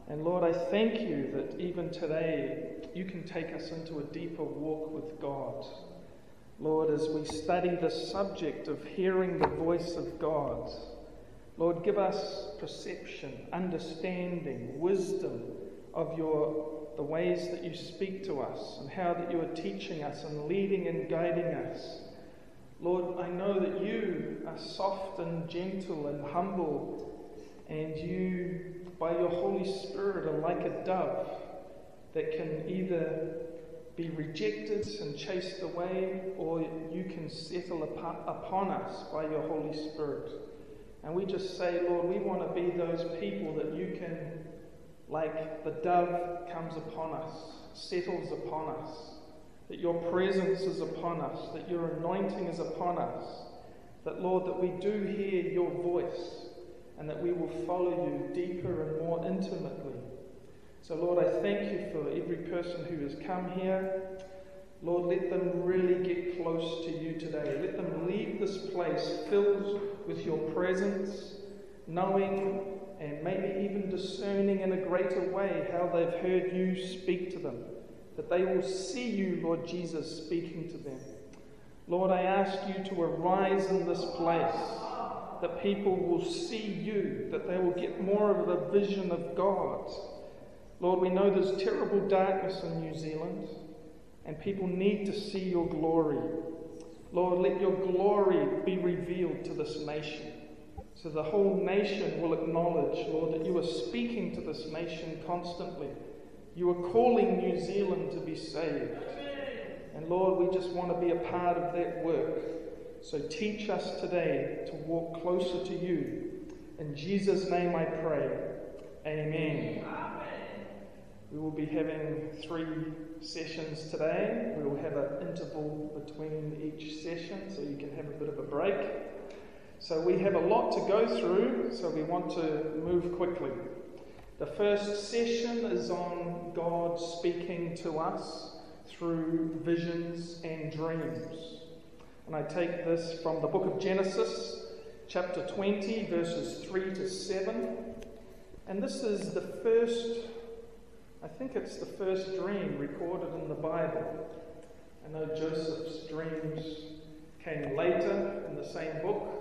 And Lord, I thank you that even today you can take us into a deeper walk with God. Lord, as we study the subject of hearing the voice of God, Lord, give us perception, understanding, wisdom of the ways that you speak to us and how that you are teaching us and leading and guiding us. Lord, I know that you are soft and gentle and humble, and you, by your Holy Spirit, are like a dove that can either be rejected and chased away, or you can settle upon us by your Holy Spirit. And we just say, Lord, we want to be those people that you can, like the dove comes upon us, settles upon us, that your presence is upon us, that your anointing is upon us, that, Lord, that we do hear your voice and that we will follow you deeper and more intimately. So, Lord, I thank you for every person who has come here. Lord, let them really get close to you today. Let them leave this place filled with your presence, knowing and maybe even discerning in a greater way how they've heard you speak to them, that they will see you, Lord Jesus, speaking to them. Lord, I ask you to arise in this place, that people will see you, that they will get more of a vision of God. Lord, we know there's terrible darkness in New Zealand, and people need to see your glory. Lord, let your glory be revealed to this nation, so the whole nation will acknowledge, Lord, that you are speaking to this nation constantly. You are calling New Zealand to be saved. And Lord, we just want to be a part of that work. So teach us today to walk closer to you. In Jesus' name I pray. Amen. We will be having 3 sessions today. We will have an interval between each session so you can have a bit of a break. So we have a lot to go through, so we want to move quickly. The first session is on God speaking to us through visions and dreams. And I take this from the book of Genesis, chapter 20, verses 3 to 7. And this is the first, I think it's the first dream recorded in the Bible. I know Joseph's dreams came later in the same book.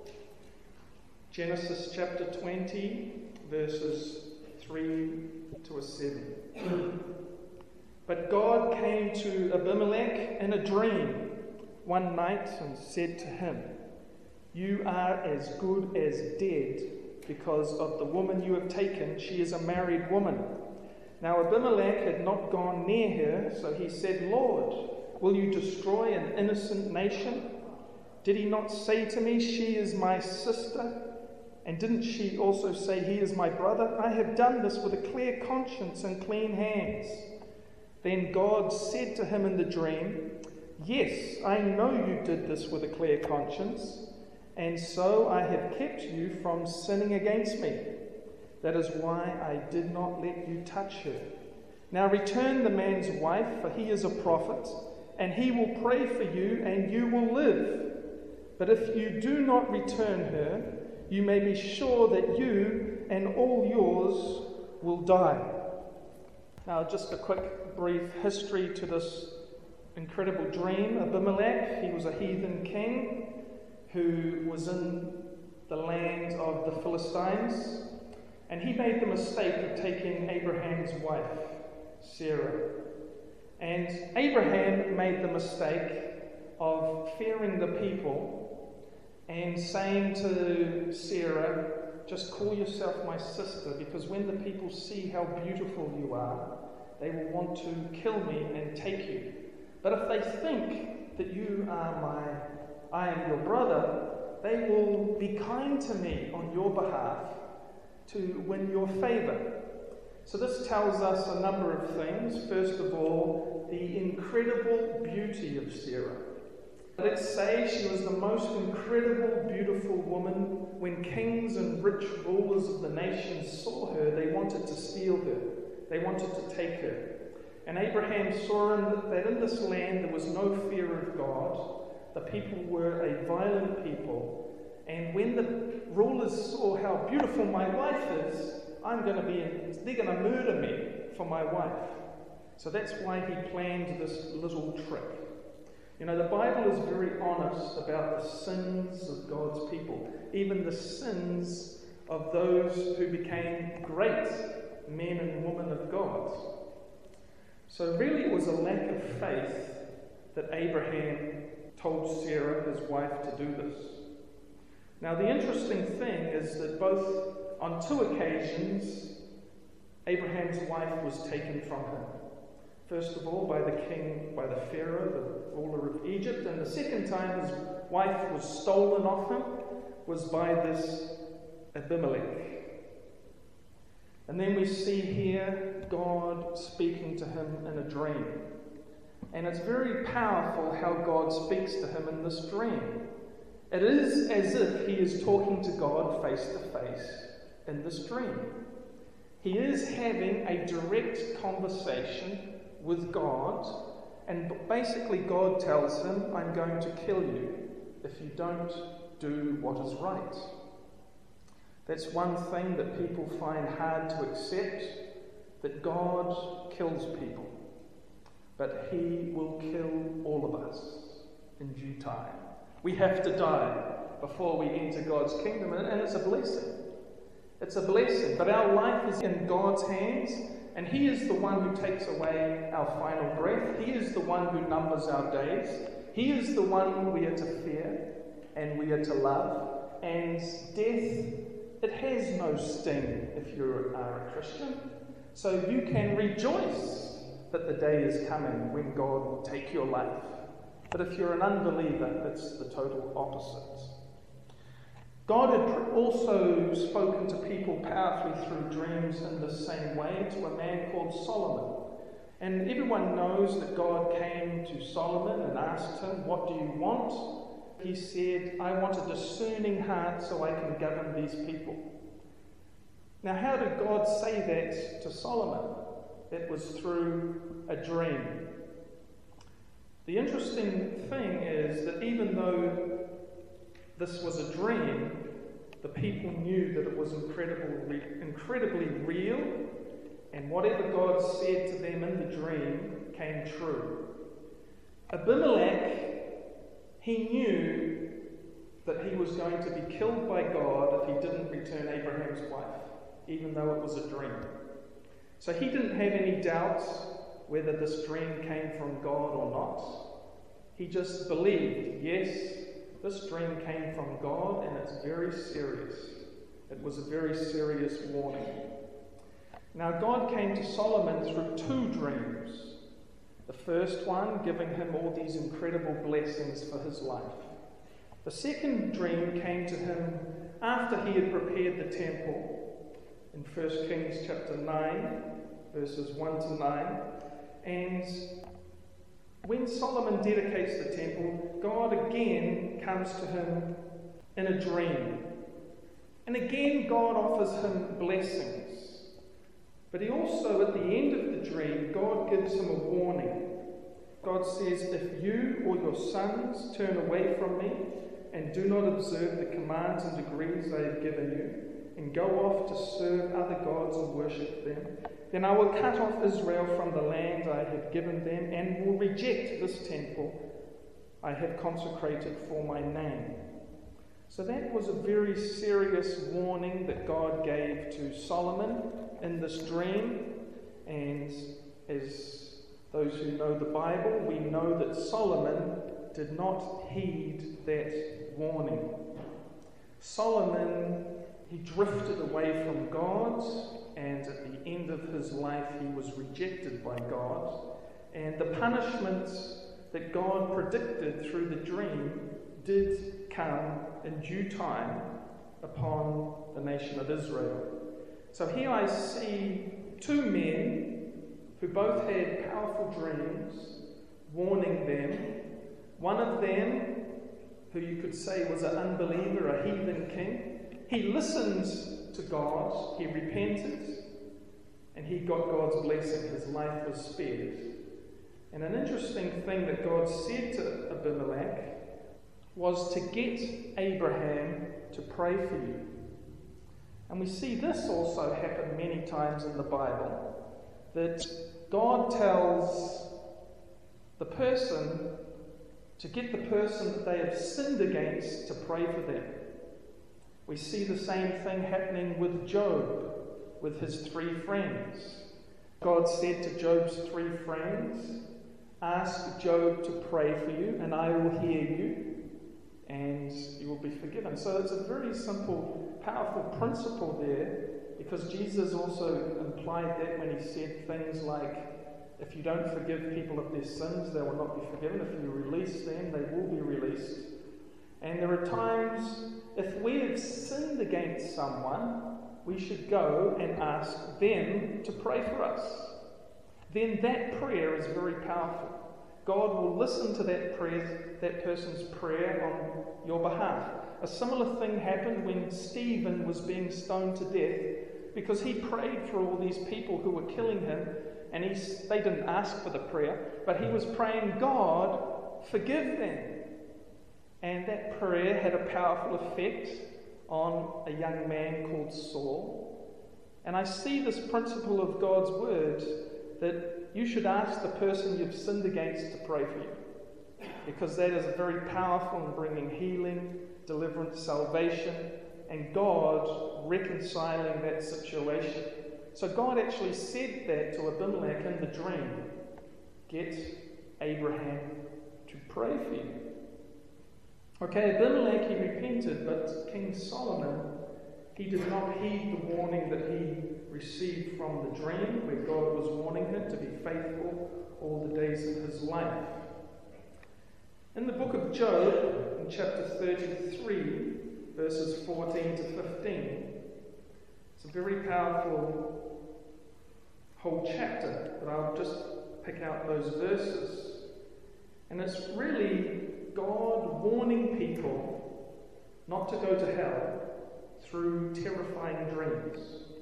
Genesis chapter 20, verses 3 to 7. But God came to Abimelech in a dream one night and said to him, "You are as good as dead because of the woman you have taken. She is a married woman." Now Abimelech had not gone near her, so he said, "Lord, will you destroy an innocent nation? Did he not say to me, 'She is my sister'? And didn't she also say, 'He is my brother'? I have done this with a clear conscience and clean hands." Then God said to him in the dream, "Yes, I know you did this with a clear conscience, and so I have kept you from sinning against me. That is why I did not let you touch her. Now return the man's wife, for he is a prophet, and he will pray for you, and you will live. But if you do not return her, you may be sure that you and all yours will die." Now, just a quick, brief history to this incredible dream. Abimelech, he was a heathen king who was in the land of the Philistines, and he made the mistake of taking Abraham's wife, Sarah. And Abraham made the mistake of fearing the people and saying to Sarah, "Just call yourself my sister, because when the people see how beautiful you are, they will want to kill me and take you. But if they think that I am your brother, they will be kind to me on your behalf to win your favor." So this tells us a number of things. First of all, the incredible beauty of Sarah. Let's say she was the most incredible, beautiful woman. When kings and rich rulers of the nation saw her, they wanted to steal her. They wanted to take her. And Abraham saw that in this land there was no fear of God. The people were a violent people. And when the rulers saw how beautiful my wife is, they're going to murder me for my wife. So that's why he planned this little trick. You know, the Bible is very honest about the sins of God's people, even the sins of those who became great men and women of God. So really it was a lack of faith that Abraham told Sarah, his wife, to do this. Now the interesting thing is that on 2 occasions, Abraham's wife was taken from him. First of all, by the Pharaoh, the ruler of Egypt, and the second time his wife was stolen off him was by this Abimelech. And then we see here God speaking to him in a dream. And it's very powerful how God speaks to him in this dream. It is as if he is talking to God face to face in this dream. He is having a direct conversation with God, and basically God tells him, I'm going to kill you if you don't do what is right. That's one thing that people find hard to accept, that God kills people. But he will kill all of us in due time. We have to die before we enter God's kingdom, and it's a blessing. It's a blessing, but our life is in God's hands, and he is the one who takes away our final breath. He is the one who numbers our days. He is the one we are to fear and we are to love. And death, it has no sting if you are a Christian. So you can rejoice that the day is coming when God will take your life. But if you're an unbeliever, it's the total opposite. God had also spoken to people powerfully through dreams in the same way to a man called Solomon. And everyone knows that God came to Solomon and asked him, what do you want? He said, I want a discerning heart so I can govern these people. Now, how did God say that to Solomon? It was through a dream. The interesting thing is that even though this was a dream, the people knew that it was incredibly real, and whatever God said to them in the dream came true. Abimelech, he knew that he was going to be killed by God if he didn't return Abraham's wife, even though it was a dream. So he didn't have any doubts whether this dream came from God or not. He just believed, yes, this dream came from God, and it's very serious. It was a very serious warning. Now, God came to Solomon through 2 dreams. The first one giving him all these incredible blessings for his life. The second dream came to him after he had prepared the temple in 1 Kings chapter 9, verses 1 to 9. And when Solomon dedicates the temple, God again comes to him in a dream. And again, God offers him blessings. But he also, at the end of the dream, God gives him a warning. God says, if you or your sons turn away from me and do not observe the commands and decrees I have given you, and go off to serve other gods and worship them, then I will cut off Israel from the land I have given them and will reject this temple I have consecrated for my name. So that was a very serious warning that God gave to Solomon in this dream. And as those who know the Bible, we know that Solomon did not heed that warning. Solomon, he drifted away from God, and at the end of his life he was rejected by God. And the punishments that God predicted through the dream did come in due time upon the nation of Israel. So here I see 2 men who both had powerful dreams warning them. One of them, who you could say was an unbeliever, a heathen king, he listened to God, he repented, and he got God's blessing. His life was spared. And an interesting thing that God said to Abimelech was to get Abraham to pray for you. And we see this also happen many times in the Bible, that God tells the person to get the person that they have sinned against to pray for them. We see the same thing happening with Job, with his 3 friends. God said to Job's 3 friends, "Ask Job to pray for you, and I will hear you, and you will be forgiven." So it's a very simple, powerful principle there, because Jesus also implied that when he said things like, if you don't forgive people of their sins, they will not be forgiven. If you release them, they will be released. And there are times, if we have sinned against someone, we should go and ask them to pray for us. Then that prayer is very powerful. God will listen to that prayer, that person's prayer on your behalf. A similar thing happened when Stephen was being stoned to death, because he prayed for all these people who were killing him, and they didn't ask for the prayer, but he was praying, "God, forgive them." And that prayer had a powerful effect on a young man called Saul. And I see this principle of God's word, that you should ask the person you've sinned against to pray for you, because that is very powerful in bringing healing, deliverance, salvation, and God reconciling that situation. So God actually said that to Abimelech in the dream: "Get Abraham to pray for you." Okay, Abimelech, he repented, but King Solomon, he did not heed the warning that he received from the dream, where God was warning him to be faithful all the days of his life. In the book of Job, in chapter 33, verses 14 to 15, it's a very powerful whole chapter, but I'll just pick out those verses. And it's really God warning people not to go to hell through terrifying dreams.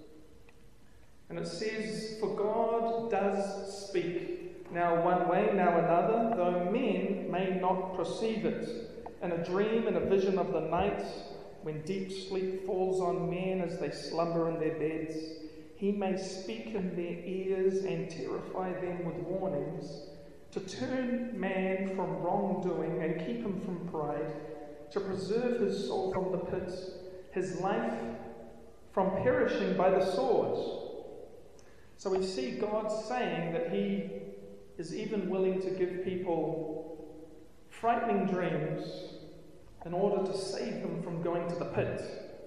And it says, "For God does speak, now one way, now another, though men may not perceive it. In a dream, in a vision of the night, when deep sleep falls on men as they slumber in their beds, he may speak in their ears and terrify them with warnings, to turn man from wrongdoing and keep him from pride, to preserve his soul from the pit, his life from perishing by the sword." So we see God saying that he is even willing to give people frightening dreams in order to save them from going to the pit.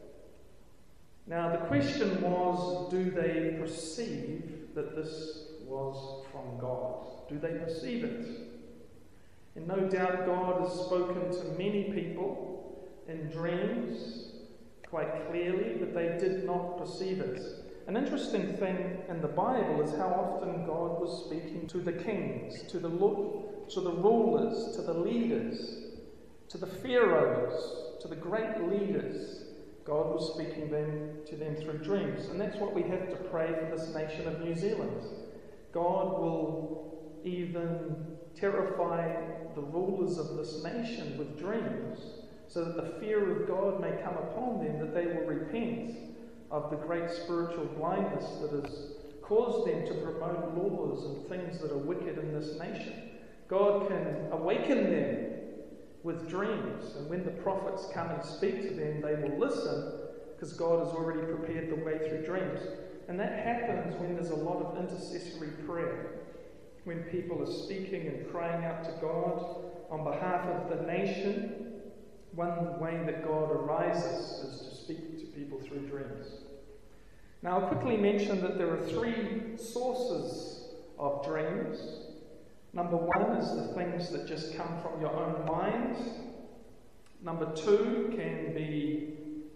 Now the question was, do they perceive that this was from God? Do they perceive it? And no doubt God has spoken to many people in dreams quite clearly, but they did not perceive it. An interesting thing in the Bible is how often God was speaking to the kings, to the rulers, to the leaders, to the pharaohs, to the great leaders. God was speaking to them through dreams. And that's what we have to pray for this nation of New Zealand. God will even terrify the rulers of this nation with dreams, so that the fear of God may come upon them, that they will repent of the great spiritual blindness that has caused them to promote laws and things that are wicked in this nation. God can awaken them with dreams, and when the prophets come and speak to them, they will listen, because God has already prepared the way through dreams. And that happens when there's a lot of intercessory prayer, when people are speaking and crying out to God on behalf of the nation. One way that God arises is to speak to people through dreams. Now I'll quickly mention that there are 3 sources of dreams. Number 1 is the things that just come from your own mind. Number 2 can be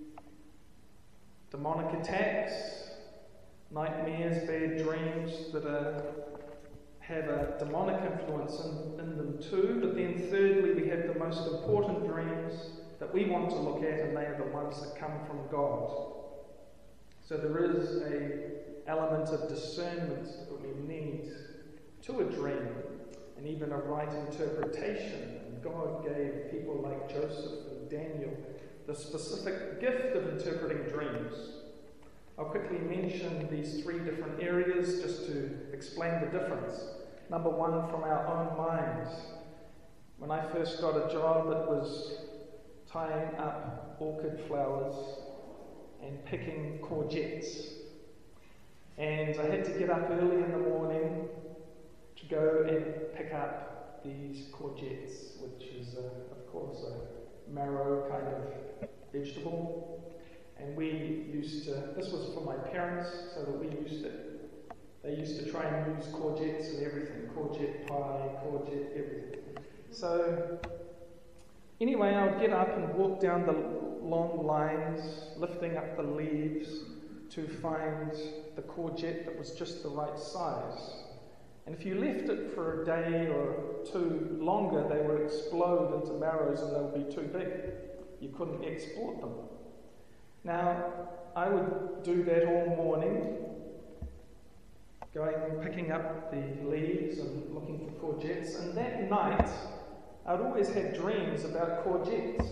demonic attacks, nightmares, bad dreams that have a demonic influence in them too. But then thirdly, we have the most important dreams that we want to look at, and they are the ones that come from God. So there is an element of discernment that we need to a dream, and even a right interpretation. And God gave people like Joseph and Daniel the specific gift of interpreting dreams. I'll quickly mention these 3 different areas just to explain the difference. Number 1, from our own minds. When I first got a job, it was tying up orchid flowers and picking courgettes. And I had to get up early in the morning to go and pick up these courgettes, which is, of course, a marrow kind of vegetable. And we used to, this was for my parents, so that they used to try and use courgettes and everything. Courgette pie, courgette, everything. So, anyway, I would get up and walk down the long lines, lifting up the leaves to find the courgette that was just the right size. And if you left it for a day or 2 longer, they would explode into marrows and they would be too big. You couldn't export them. Now, I would do that all morning, going and picking up the leaves and looking for courgettes. And that night, I'd always had dreams about courgettes.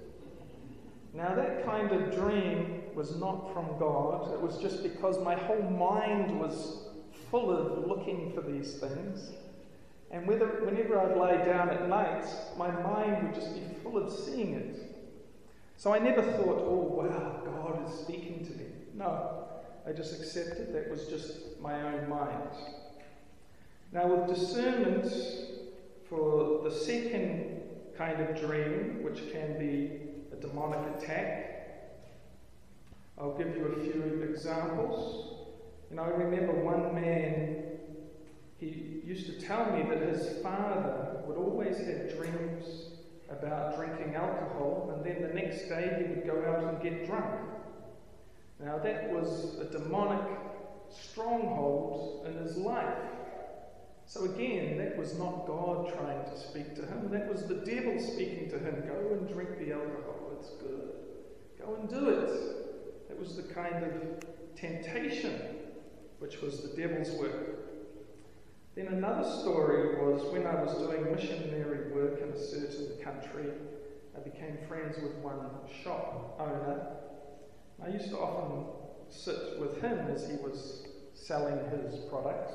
Now, that kind of dream was not from God. It was just because my whole mind was full of looking for these things. And whenever I'd lie down at night, my mind would just be full of seeing it. So I never thought, oh wow, God is speaking to me. No, I just accepted that was just my own mind. Now with discernment for the second kind of dream, which can be a demonic attack, I'll give you a few examples. I remember one man, he used to tell me that his father would always have dreams about drinking alcohol, and then the next day he would go out and get drunk. Now that was a demonic stronghold in his life. So again, that was not God trying to speak to him, that was the devil speaking to him. Go and drink the alcohol, it's good. Go and do it. It was the kind of temptation which was the devil's work. Then another story was when I was doing missionary work in a certain country, I became friends with one shop owner. I used to often sit with him as he was selling his products.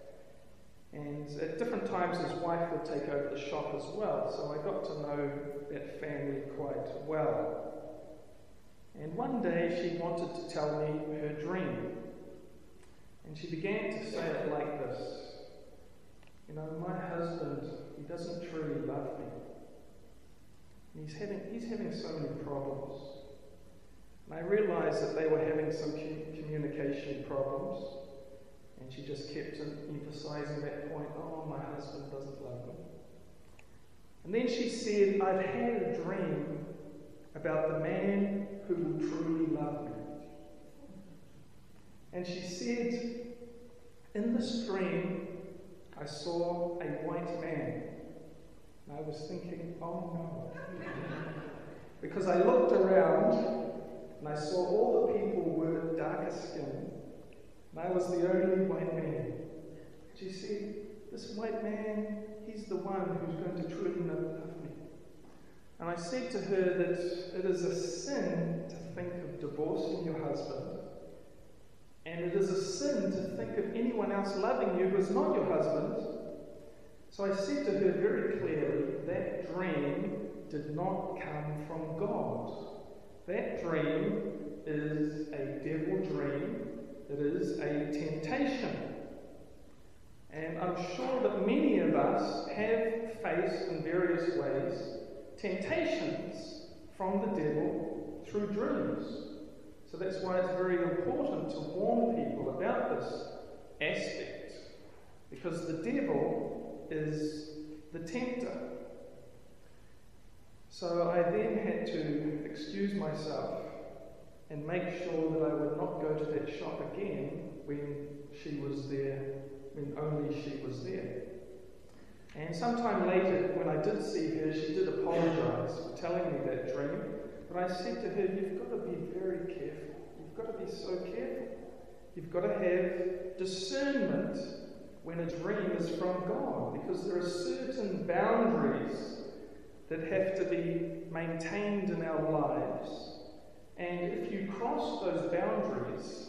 And at different times his wife would take over the shop as well, so I got to know that family quite well. And one day she wanted to tell me her dream. And she began to say it like this. My husband, he doesn't truly love me. And he's having so many problems. And I realized that they were having some communication problems. And she just kept emphasizing that point, oh, my husband doesn't love me. And then she said, I've had a dream about the man who will truly love me. And she said, in this dream, I saw a white man. And I was thinking, oh no. Because I looked around and I saw all the people were darker skinned. And I was the only white man. She said, this white man, he's the one who's going to truly love me. And I said to her that it is a sin to think of divorcing your husband. And it is a sin to think of anyone else loving you who is not your husband. So I said to her very clearly, that dream did not come from God. That dream is a devil dream. It is a temptation. And I'm sure that many of us have faced in various ways temptations from the devil through dreams. So that's why it's very important to warn people about this aspect, because the devil is the tempter. So I then had to excuse myself and make sure that I would not go to that shop again when she was there, when only she was there. And sometime later, when I did see her, she did apologize for telling me that dream. But I said to her, you've got to be very careful. You've got to be so careful. You've got to have discernment when a dream is from God, because there are certain boundaries that have to be maintained in our lives. And if you cross those boundaries,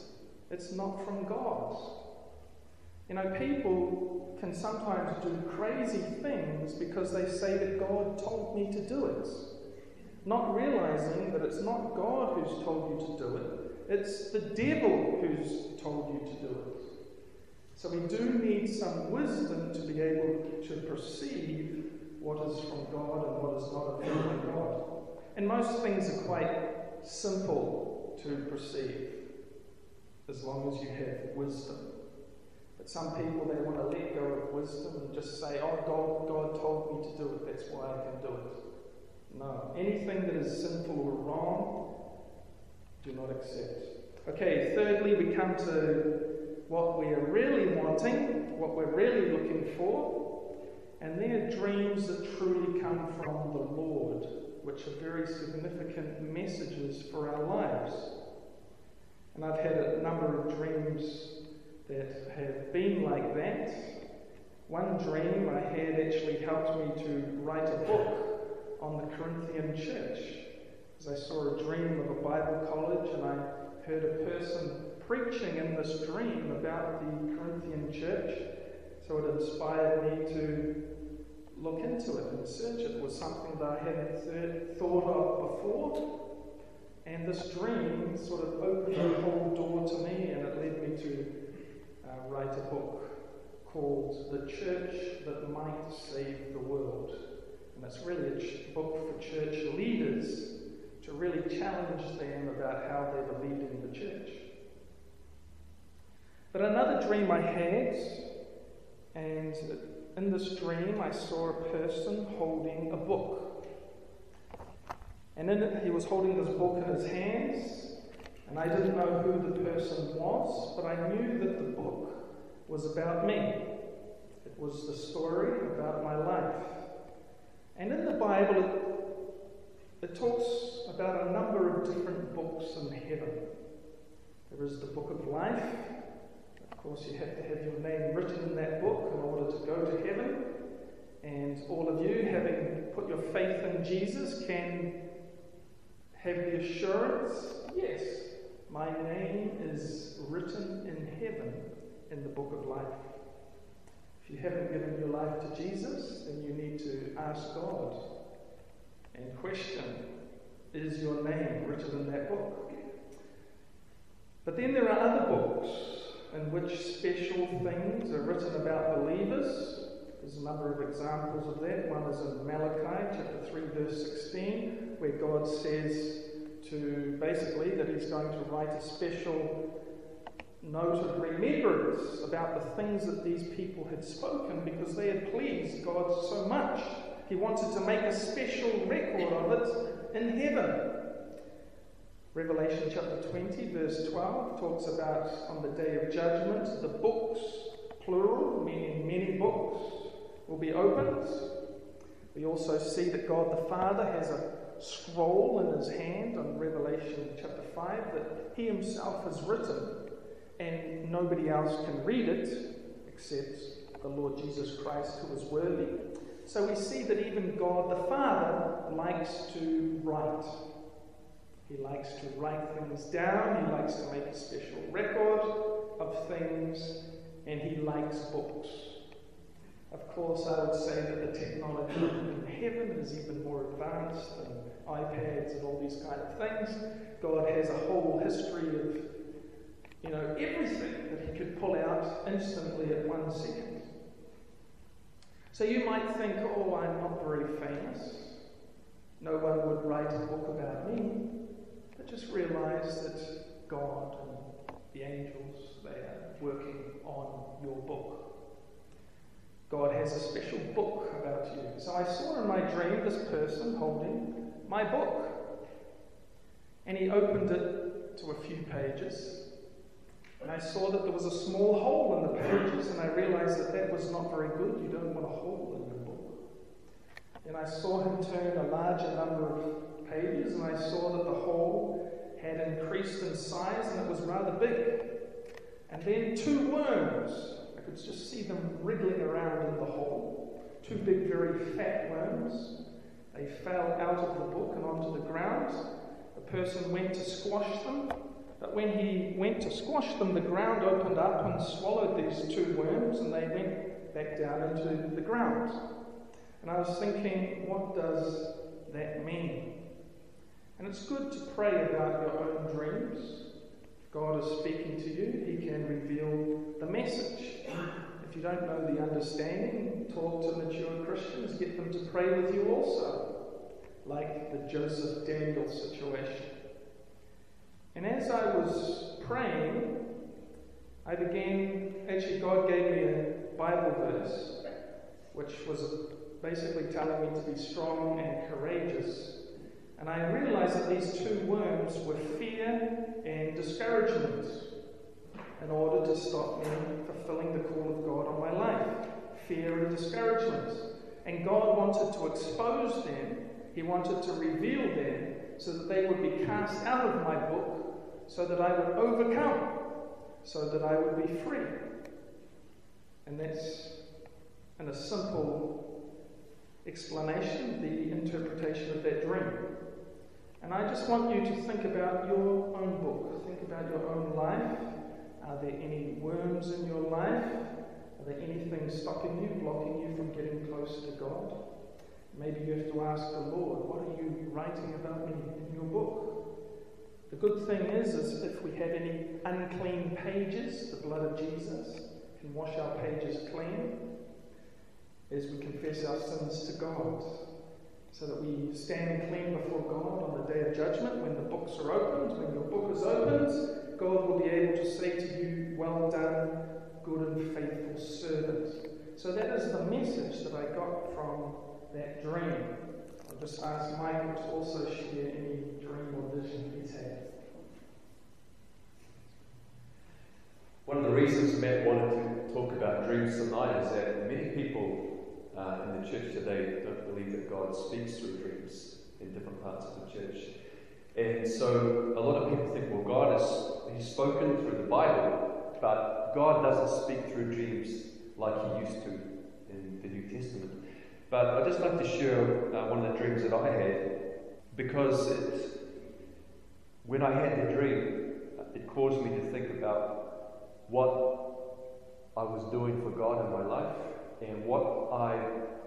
It's not from God. You know, people can sometimes do crazy things because they say that God told me to do it, not realizing that it's not God who's told you to do it, it's the devil who's told you to do it. So we do need some wisdom to be able to perceive what is from God and what is not from God. And most things are quite simple to perceive, as long as you have wisdom. But some people, they want to let go of wisdom and just say, oh, God told me to do it, that's why I can do it. No. Anything that is sinful or wrong, do not accept. Okay, thirdly, we come to what we are really wanting, what we're really looking for, and they're dreams that truly come from the Lord, which are very significant messages for our lives. And I've had a number of dreams that have been like that. One dream I had actually helped me to write a book on the Corinthian church. As I saw a dream of a Bible college, and I heard a person preaching in this dream about the Corinthian church. So it inspired me to look into it and search it. It was something that I hadn't thought of before. And this dream sort of opened a whole door to me, and it led me to write a book called The Church That Might Save the World. And it's really a book for church leaders to really challenge them about how they're leading the church. But another dream I had, and in this dream I saw a person holding a book. And in it, he was holding this book in his hands, and I didn't know who the person was, but I knew that the book was about me. It was the story about my life. And in the Bible, it talks about a number of different books in heaven. There is the book of life. Of course, you have to have your name written in that book in order to go to heaven. And all of you, having put your faith in Jesus, can have the assurance, yes, my name is written in heaven in the book of life. If you haven't given your life to Jesus, then you need to ask God and question, is your name written in that book? But then there are other books in which special things are written about believers. There's a number of examples of that. One is in Malachi chapter 3 verse 16, where God says to basically that he's going to write a special note of remembrance about the things that these people had spoken because they had pleased God so much. He wanted to make a special record of it in heaven. Revelation chapter 20 verse 12 talks about on the day of judgment, the books, plural, meaning many books, will be opened. We also see that God the Father has a scroll in his hand on Revelation chapter 5 that he himself has written, and nobody else can read it except the Lord Jesus Christ, who is worthy. So we see that even God the Father likes to write. He likes to write things down, he likes to make a special record of things, and he likes books. Of course, I would say that the technology in heaven is even more advanced than iPads and all these kind of things. God has a whole history of, everything that he could pull out instantly at 1 second. So you might think, oh, I'm not very famous. No one would write a book about me. But just realize that God and the angels, they are working on your book. God has a special book about you. So I saw in my dream this person holding my book. And he opened it to a few pages. And I saw that there was a small hole in the pages, and I realized that that was not very good. You don't want a hole in your book. And I saw him turn a larger number of pages, and I saw that the hole had increased in size, and it was rather big. And then 2 worms, I could just see them wriggling around in the hole. 2 big, very fat worms. They fell out of the book and onto the ground. The person went to squash them, But when he went to squash them, the ground opened up and swallowed these 2 worms, and they went back down into the ground. And I was thinking, what does that mean? And it's good to pray about your own dreams. If God is speaking to you, he can reveal the message. If you don't know the understanding, talk to mature Christians, get them to pray with you also, like the Joseph Daniel situation. And as I was praying, God gave me a Bible verse, which was basically telling me to be strong and courageous. And I realized that these 2 worms were fear and discouragement, in order to stop me fulfilling the call of God on my life. Fear and discouragement. And God wanted to expose them. He wanted to reveal them so that they would be cast out of my book, so that I would overcome, so that I would be free. And that's, in a simple explanation, the interpretation of that dream. And I just want you to think about your own book. Think about your own life. Are there any worms in your life? Are there anything stopping you, blocking you from getting closer to God? Maybe you have to ask the Lord, what are you writing about me in your book? The good thing is if we have any unclean pages, the blood of Jesus can wash our pages clean as we confess our sins to God, so that we stand clean before God on the day of judgment. When the books are opened, when your book is opened, God will be able to say to you, well done, good and faithful servant. So that is the message that I got from that dream. I'll just ask Michael to also share any dream or vision he's had. One of the reasons Matt wanted to talk about dreams tonight is that many people in the church today don't believe that God speaks through dreams in different parts of the church. And so a lot of people think, well, He's spoken through the Bible, but God doesn't speak through dreams like he used to in the New Testament. But I'd just like to share one of the dreams that I had, because when I had the dream, it caused me to think about what I was doing for God in my life and what I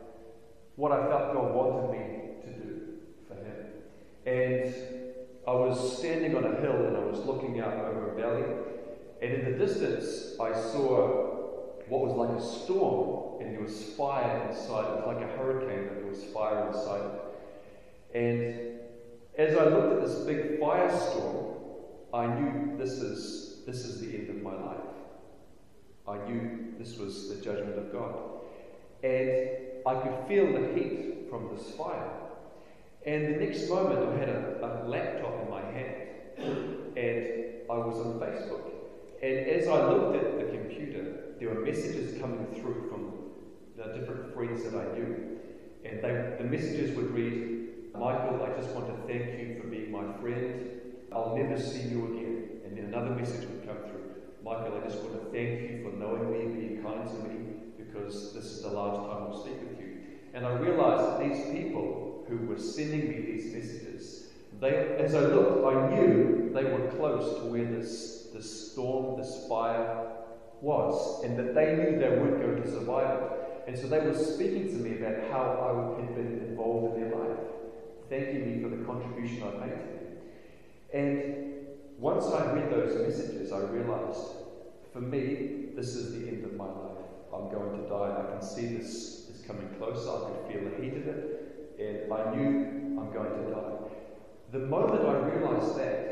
felt God wanted me to do for Him. And I was standing on a hill and I was looking out over a valley, and in the distance I saw what was like a storm, and there was fire inside. It was like a hurricane, but there was fire inside it. And as I looked at this big firestorm, I knew this is the end of my life. I knew this was the judgment of God. And I could feel the heat from this fire. And the next moment I had a laptop in my hand, and I was on Facebook. And as I looked at the computer, there were messages coming through from the different friends that I knew. And the messages would read, "Michael, I just want to thank you for being my friend. I'll never see you again." And then another message would come through, "Michael, I just want to thank you for knowing me, being kind to me, because this is the last time I'll speak with you." And I realized that these people who were sending me these messages, as I looked, I knew they were close to where this storm, this fire was, and that they knew they weren't going to survive it. And so they were speaking to me about how I had been involved in their life, thanking me for the contribution I'd made to them. And once I read those messages, I realized, for me, this is the end of my life. I'm going to die. I can see this is coming closer. I could feel the heat of it, and I knew I'm going to die. The moment I realized that,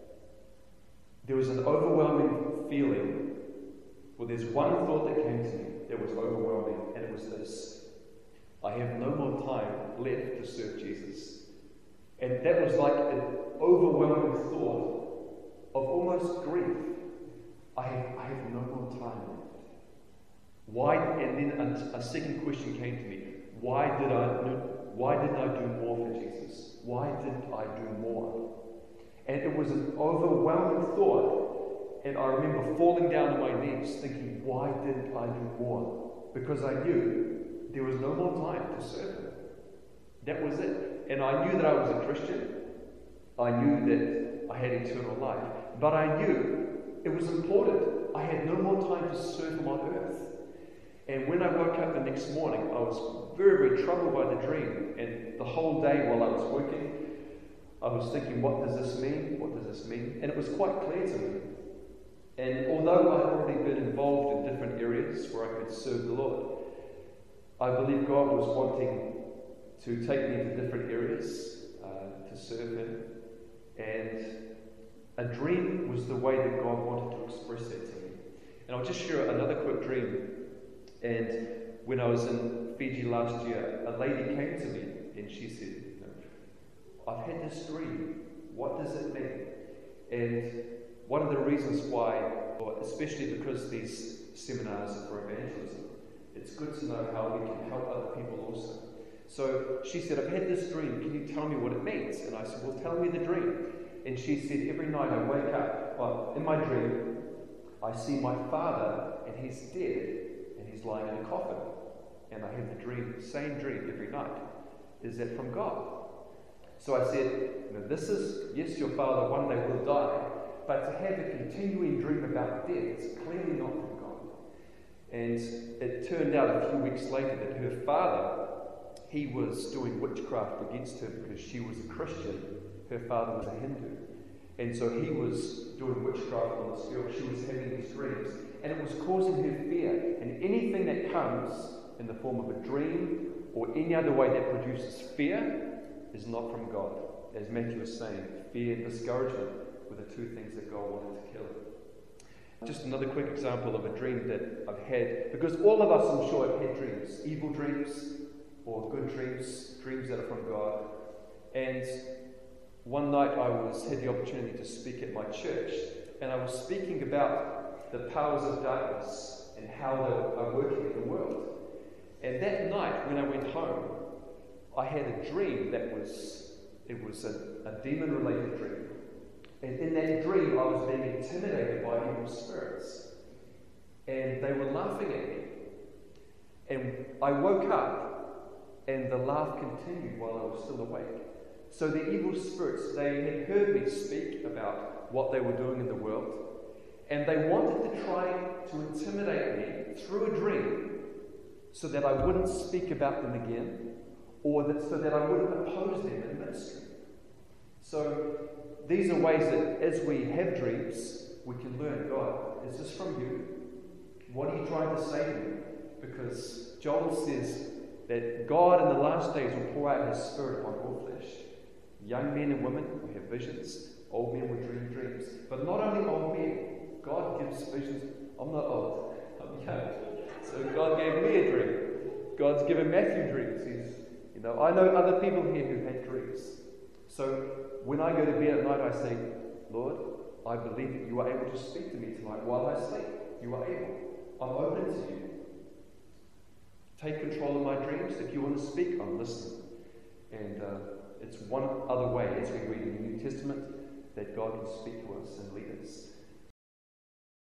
there was an overwhelming feeling. Well, there's one thought that came to me that was overwhelming, and it was this: I have no more time left to serve Jesus. And that was like an overwhelming thought of almost grief. I have no more time left. Why? And then a second question came to me: Why didn't I do more for Jesus? Why didn't I do more? And it was an overwhelming thought. And I remember falling down on my knees thinking, why didn't I do more? Because I knew there was no more time to serve Him. That was it. And I knew that I was a Christian. I knew that I had eternal life. but I knew it was important. I had no more time to serve him on earth. And when I woke up the next morning, I was very, very troubled by the dream. And the whole day while I was working, I was thinking, what does this mean? What does this mean? And it was quite clear to me. And although I had already been involved in different areas where I could serve the Lord, I believe God was wanting to take me to different areas to serve him. And a dream was the way that God wanted to express that to me. And I'll just share another quick dream. And when I was in Fiji last year, a lady came to me and she said, I've had this dream. What does it mean? And one of the reasons why, or especially because these seminars are for evangelism, it's good to know how we can help other people also. So she said, I've had this dream. Can you tell me what it means? And I said, well, tell me the dream. And she said, every night I wake up, in my dream, I see my father and he's dead and he's lying in a coffin. And I have the same dream every night. Is that from God? So I said, this is, yes, your father one day will die, but to have a continuing dream about death is clearly not from God. And it turned out a few weeks later that her father, he was doing witchcraft against her because she was a Christian. Her father was a Hindu. And so he was doing witchcraft on this girl. She was having these dreams. And it was causing her fear. And anything that comes in the form of a dream or any other way that produces fear is not from God. As Matthew was saying, fear and discouragement were the two things that God wanted to kill. Just another quick example of a dream that I've had, because all of us, I'm sure, have had dreams, evil dreams or good dreams, dreams that are from God. And one night I had the opportunity to speak at my church, and I was speaking about the powers of darkness and how they are working in the world. And that night, when I went home, I had a dream that was a demon-related dream. And in that dream, I was being intimidated by evil spirits. And they were laughing at me. And I woke up, and the laugh continued while I was still awake. So the evil spirits, they had heard me speak about what they were doing in the world. And they wanted to try to intimidate me through a dream so that I wouldn't speak about them again, or so that I wouldn't oppose them in ministry. So these are ways that as we have dreams, we can learn, God, is this from you? What are you trying to say to me? Because Joel says that God in the last days will pour out his Spirit upon all flesh. Young men and women will have visions. Old men will dream dreams. But not only old men. God gives visions. I'm not old. I'm young. So God gave me a dream. God's given Matthew dreams. I know other people here who've had dreams. So when I go to bed at night, I say, Lord, I believe that you are able to speak to me tonight while I sleep. You are able. I'm open to you. Take control of my dreams. If you want to speak, I'm listening. And it's one other way as we read in the New Testament that God can speak to us and lead us.